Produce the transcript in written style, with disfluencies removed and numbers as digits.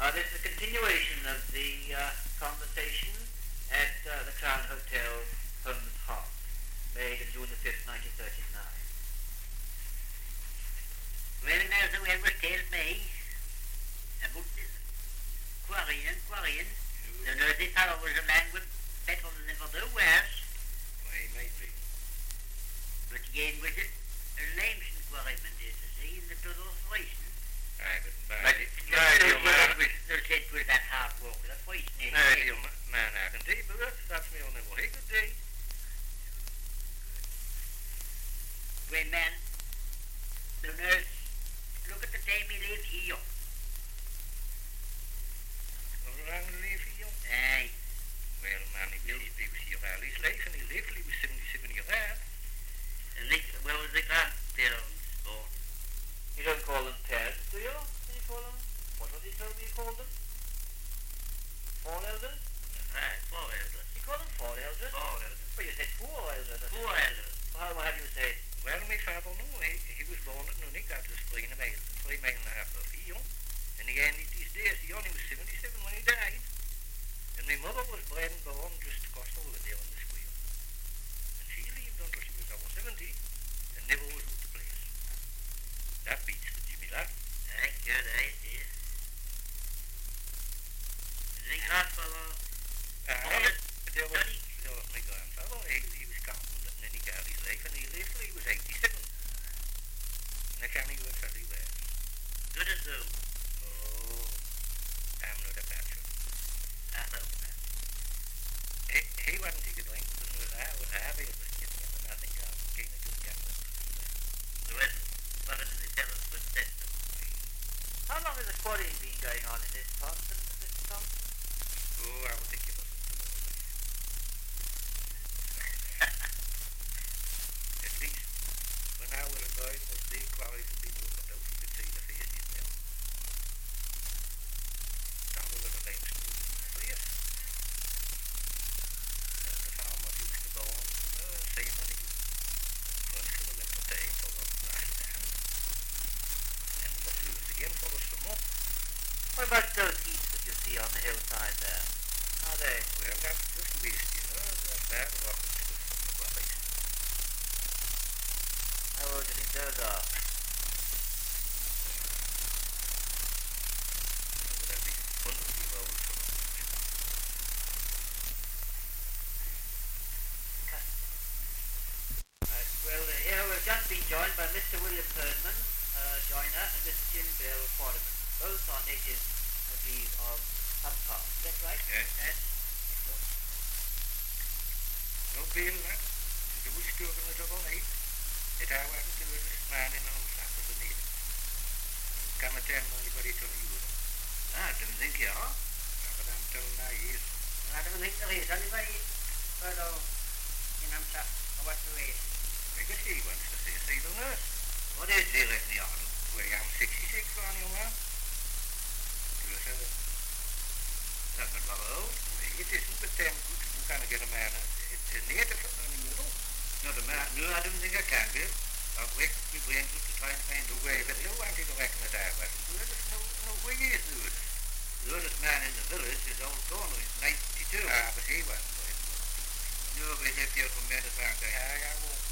This is a continuation of the conversation at the Crown Hotel, Holmes Hart, made on June the 5th, 1939. Well, now the way was told me about quarrying. The nerdy fellow was a man with better than ever do worse. Well, he might be. But again, was it a lamestone quarryman, as you see, in the Brothers Racing? Aye, but They said it was that hard work, that fighting. Man, I can tell you, but that's me on the way good day. Well, man, the nurse, look at the time he lived here. How long did he live here? Aye. Well, man, he was here all his life, and he lived till he was 77 years old. And well, was the grandparents born? You don't call them parents, do you? What do you call them? What was he told me you called them? Four elders? Aye, 4 elders. You call them four elders? 4 elders. Well, you said four elders. 4 elders. How do you say it? Well, my father knew. He was born at Nunnik, that was 3 mile and a half off here. And he ended his days. He only was 77 when he died. And my mother was bred and born just across the road there on the square. And she lived until she was over 70 and never was out the place. That beats the Jimmy lad. Aye, good, aye, it is. The grandfather, There was my grandfather. He was counting and then he got his life and he lived till he was 87. And I can't even tell you where. good as who? Oh, I'm not a patcher. I thought that. He wasn't a good link, but I have it was getting him, and I think I'm getting a good young one. The rest, what did they tell us footsteps? How long has the quarrying been going on in this Thompson, Mr. Thompson? Oh, I would think it was at least when I was a boy, there was big quarries had been opened out. You could see the faces now. Now there was a limestone place. And the farmers used to go on, see many runs to the winter time for the last land. And they were closed again for the summer. What about those heaps that you see on the hillside there? How are they? Well, that's just waste, That's bad rock and stuff from the quarries. How old do you think those are? Would that be 100 years old for them? Right. Well, here we've just been joined by Mr. William Herdman, joiner, and Mr. Jim Bill Quarterman. Both are natives, I believe, of some part. Is that right? Yes. No Bill, the witch talking was all night. That I wasn't the richest man in the house after the native. Come and tell anybody to you. I don't think you are. But I'm telling I is. I don't think there is anybody further in Amsa or what the way. Because he wants to say the nurse. What is he in the army? Well, I'm 66 on you, man. That's not very old. It isn't, but then you can't get a man. It's a native in the middle. Not a man. No, I don't think I can be. I'll wake my brains up to try and find a way. Well, but you wanted to reckon that I wasn't good. There's no way he is good. The oldest man in the village is old Corner. He's 92. Ah, but he wasn't good. No, but he appeared from Mediterranean. I won't